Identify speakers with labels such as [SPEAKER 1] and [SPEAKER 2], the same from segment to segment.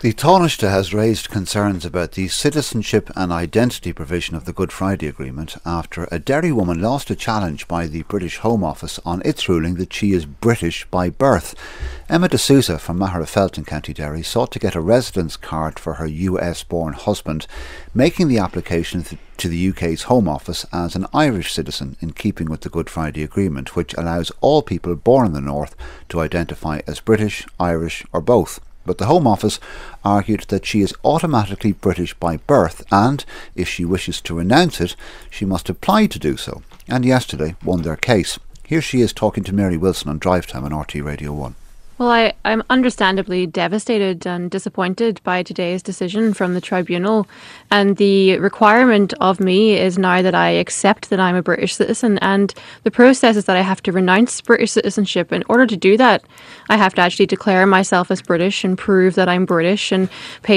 [SPEAKER 1] The Taoiseach has raised concerns about the citizenship and identity provision of the Good Friday Agreement after a Derry woman lost a challenge by the British Home Office on its ruling that she is British by birth. Emma D'Souza from Magherafelt in County Derry sought to get a residence card for her US-born husband, making the application to the UK's Home Office as an Irish citizen in keeping with the Good Friday Agreement, which allows all people born in the North to identify as British, Irish or both. But the Home Office argued that she is automatically British by birth and, if she wishes to renounce it, she must apply to do so, and yesterday won their case. Here she is talking to Mary Wilson on Drive Time on RT Radio 1.
[SPEAKER 2] Well, I'm understandably devastated and disappointed by today's decision from the tribunal, and the requirement of me is now that I accept that I'm a British citizen, and the process is that I have to renounce British citizenship. In order to do that, I have to actually declare myself as British and prove that I'm British and pay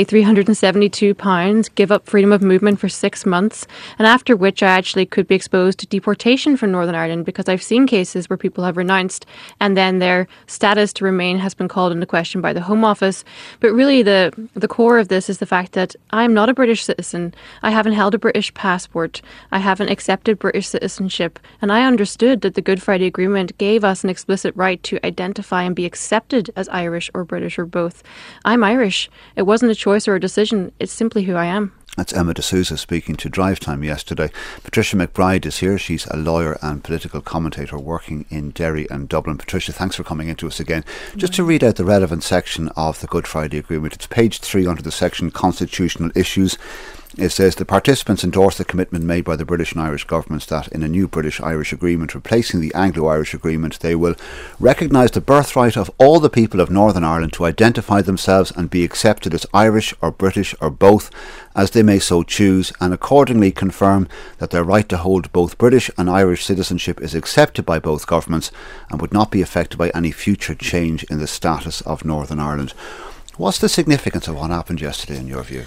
[SPEAKER 2] £372, give up freedom of movement for 6 months, and after which I actually could be exposed to deportation from Northern Ireland, because I've seen cases where people have renounced and then their status to remain has been called into question by the Home Office. But really the core of this is the fact that I'm not a British citizen. I haven't held a British passport. I haven't accepted British citizenship. And I understood that the Good Friday Agreement gave us an explicit right to identify and be accepted as Irish or British or both. I'm Irish. It wasn't a choice or a decision. It's simply who I am.
[SPEAKER 1] That's Emma D'Souza speaking to Drive Time yesterday. Patricia McBride is here. She's a lawyer and political commentator working in Derry and Dublin. Patricia, thanks for coming into us again. Just to read out the relevant section of the Good Friday Agreement, it's page 3 under the section Constitutional Issues. It says the participants endorse the commitment made by the British and Irish governments that in a new British-Irish agreement replacing the Anglo-Irish agreement, they will recognise the birthright of all the people of Northern Ireland to identify themselves and be accepted as Irish or British or both as they may so choose, and accordingly confirm that their right to hold both British and Irish citizenship is accepted by both governments and would not be affected by any future change in the status of Northern Ireland. What's the significance of what happened yesterday in your view?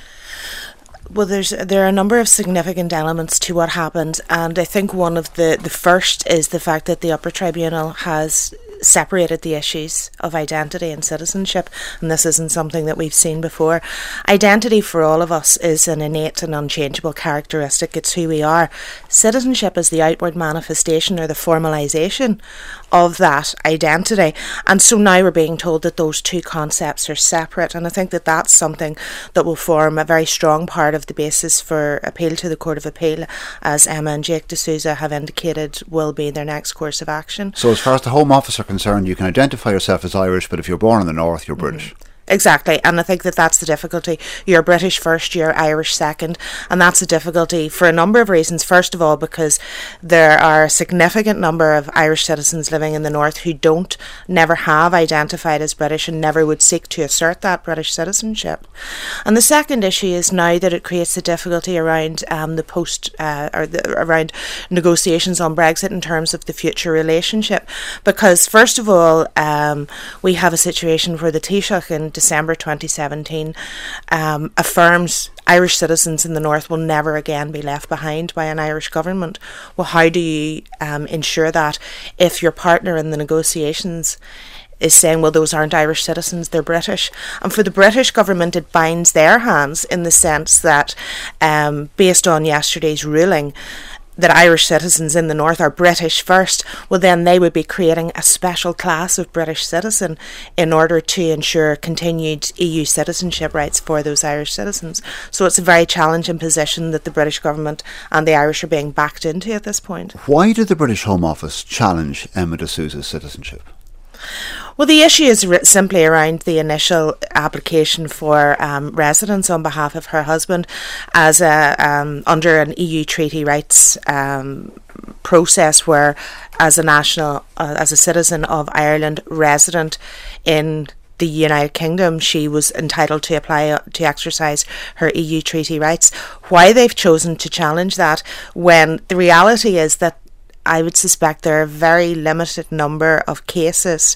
[SPEAKER 3] Well, there are a number of significant elements to what happened, and I think one of the first is the fact that the Upper Tribunal has separated the issues of identity and citizenship, and this isn't something that we've seen before. Identity for all of us is an innate and unchangeable characteristic. It's who we are. Citizenship is the outward manifestation or the formalisation of that identity, and so now we're being told that those two concepts are separate, and I think that that's something that will form a very strong part of the basis for appeal to the Court of Appeal, as Emma and Jake D'Souza have indicated will be their next course of action.
[SPEAKER 1] So as far as the Home Office are concerned, you can identify yourself as Irish, but if you're born in the North, you're British.
[SPEAKER 3] Exactly, and I think that that's the difficulty. You're British first, you're Irish second, and that's a difficulty for a number of reasons. First of all, because there are a significant number of Irish citizens living in the North who never have identified as British and never would seek to assert that British citizenship. And the second issue is now that it creates a difficulty around around negotiations on Brexit in terms of the future relationship, because first of all, we have a situation where the Taoiseach in December 2017 affirms Irish citizens in the North will never again be left behind by an Irish government. Well, how do you ensure that if your partner in the negotiations is saying, well, those aren't Irish citizens, they're British? And for the British government, it binds their hands in the sense that, based on yesterday's ruling, that Irish citizens in the North are British first, well then they would be creating a special class of British citizen in order to ensure continued EU citizenship rights for those Irish citizens. So it's a very challenging position that the British government and the Irish are being backed into at this point.
[SPEAKER 1] Why did the British Home Office challenge Emma D'Souza's citizenship?
[SPEAKER 3] Well, the issue is simply around the initial application for residence on behalf of her husband as under an EU treaty rights process, where as a citizen of Ireland resident in the United Kingdom, she was entitled to apply to exercise her EU treaty rights. Why they've chosen to challenge that, when the reality is that I would suspect there are a very limited number of cases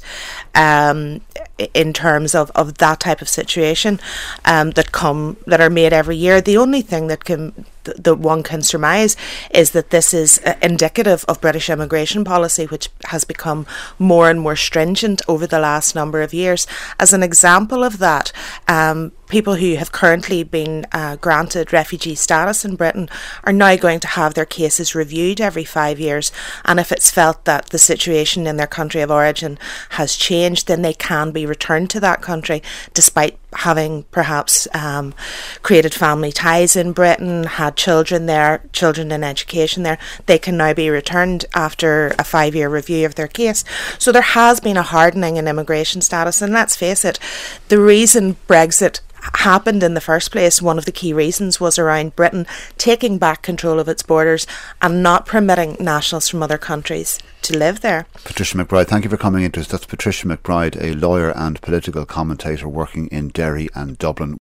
[SPEAKER 3] in terms of that type of situation that are made every year. The only thing that can that one can surmise is that this is indicative of British immigration policy, which has become more and more stringent over the last number of years. As an example of that, people who have currently been granted refugee status in Britain are now going to have their cases reviewed every 5 years, and if it's felt that the situation in their country of origin has changed, then they can be returned to that country despite having perhaps created family ties in Britain, had children there, children in education there. They can now be returned after a 5-year review of their case. So there has been a hardening in immigration status, and let's face it, the reason Brexit happened in the first place, one of the key reasons was around Britain taking back control of its borders and not permitting nationals from other countries to live there.
[SPEAKER 1] Patricia McBride, thank you for coming into us. That's Patricia McBride, a lawyer and political commentator working in Derry and Dublin.